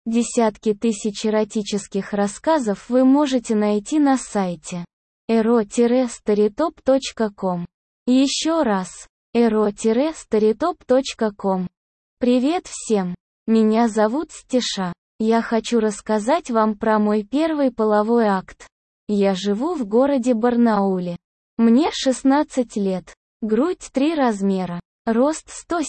Десятки тысяч эротических рассказов вы можете найти на сайте ero-storytop.com. Еще раз, ero-storytop.com. Привет всем! Меня зовут Стеша. Я хочу рассказать вам про мой первый половой акт. Я живу в городе Барнауле. Мне 16 лет. Грудь 3 размера. Рост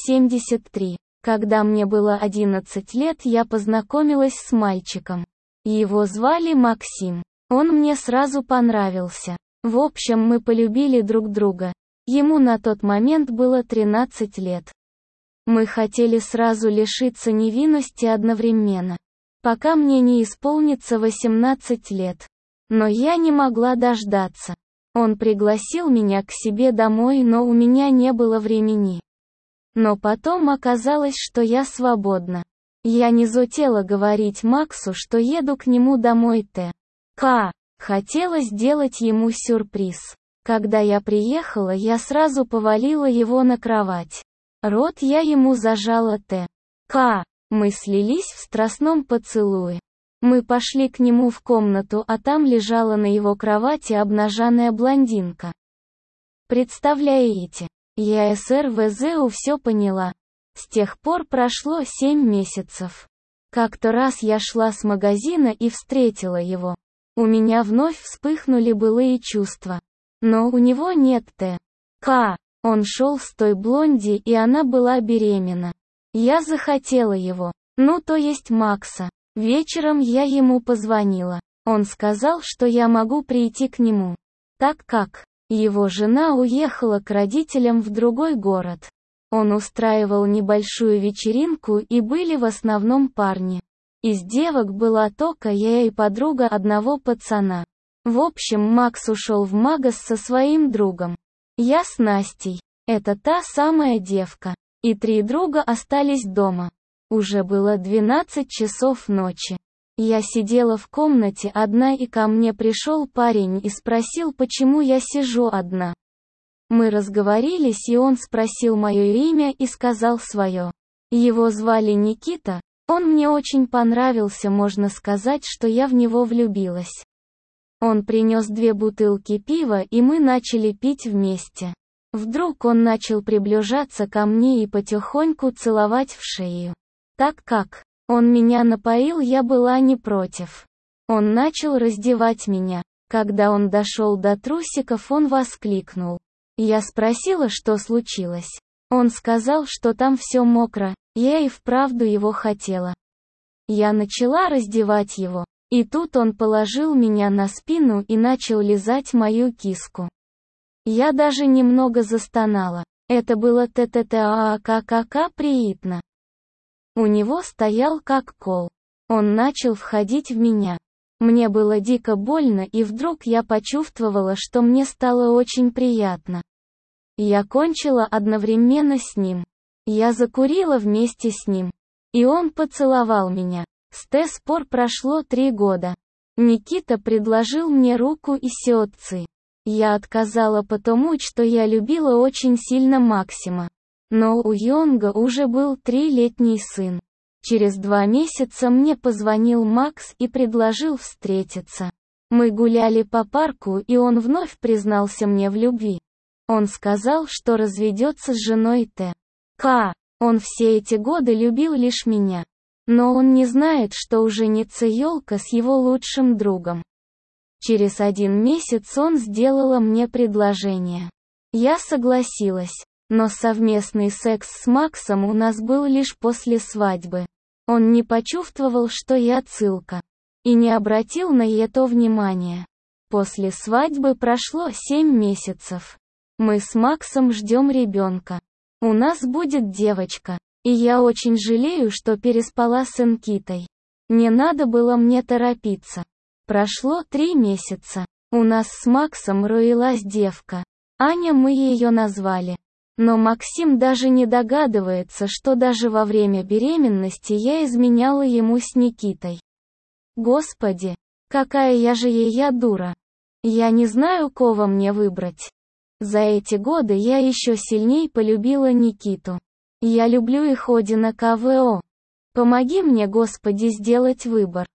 173. Когда мне было 11 лет, я познакомилась с мальчиком. Его звали Максим. Он мне сразу понравился. В общем, мы полюбили друг друга. Ему на тот момент было 13 лет. Мы хотели сразу лишиться невинности одновременно, пока мне не исполнится 18 лет. Но я не могла дождаться. Он пригласил меня к себе домой, но у меня не было времени. Но потом оказалось, что я свободна. Я не захотела говорить Максу, что еду к нему домой т.к. Хотела сделать ему сюрприз. Когда я приехала, я сразу повалила его на кровать. Рот я ему зажала т.к. Мы слились в страстном поцелуе. Мы пошли к нему в комнату, а там лежала на его кровати обнаженная блондинка. Представляете? Я СРВЗУ все поняла. С тех пор прошло 7 месяцев. Как-то раз я шла с магазина и встретила его. У меня вновь вспыхнули былые чувства. Но у него нет т.к. Он шел с той блонди, и она была беременна. Я захотела его. То есть Макса. Вечером я ему позвонила. Он сказал, что я могу прийти к нему, так как его жена уехала к родителям в другой город. Он устраивал небольшую вечеринку, и были в основном парни. Из девок была только я и подруга одного пацана. В общем, Макс ушел в магаз со своим другом. Я с Настей. Это та самая девка. И 3 друга остались дома. Уже было 12 часов ночи. Я сидела в комнате одна, и ко мне пришел парень и спросил, почему я сижу одна. Мы разговорились, и он спросил мое имя и сказал свое. Его звали Никита. Он мне очень понравился, можно сказать, что я в него влюбилась. Он принес 2 бутылки пива, и мы начали пить вместе. Вдруг он начал приближаться ко мне и потихоньку целовать в шею. Так как он меня напоил, я была не против. Он начал раздевать меня. Когда он дошел до трусиков, он воскликнул. Я спросила, что случилось. Он сказал, что там все мокро. Я и вправду его хотела. Я начала раздевать его. И тут он положил меня на спину и начал лизать мою киску. Я даже немного застонала. Это было приятно. У него стоял как кол. Он начал входить в меня. Мне было дико больно, и вдруг я почувствовала, что мне стало очень приятно. Я кончила одновременно с ним. Я закурила вместе с ним. И он поцеловал меня. С тех пор прошло 3 года. Никита предложил мне руку и сердце. Я отказала, потому что я любила очень сильно Максима. Но у Йонга уже был 3-летний сын. Через 2 месяца мне позвонил Макс и предложил встретиться. Мы гуляли по парку, и он вновь признался мне в любви. Он сказал, что разведется с женой т.к. Он все эти годы любил лишь меня. Но он не знает, что у женицы Ёлка с его лучшим другом. Через 1 месяц он сделала мне предложение. Я согласилась. Но совместный секс с Максом у нас был лишь после свадьбы. Он не почувствовал, что я цилка. И не обратил на это внимания. После свадьбы прошло 7 месяцев. Мы с Максом ждем ребенка. У нас будет девочка. И я очень жалею, что переспала с Никитой. Не надо было мне торопиться. Прошло 3 месяца. У нас с Максом родилась девка. Аня мы ее назвали. Но Максим даже не догадывается, что даже во время беременности я изменяла ему с Никитой. Господи, какая я дура. Я не знаю, кого мне выбрать. За эти годы я еще сильней полюбила Никиту. Я люблю их на КВО. Помоги мне, Господи, сделать выбор.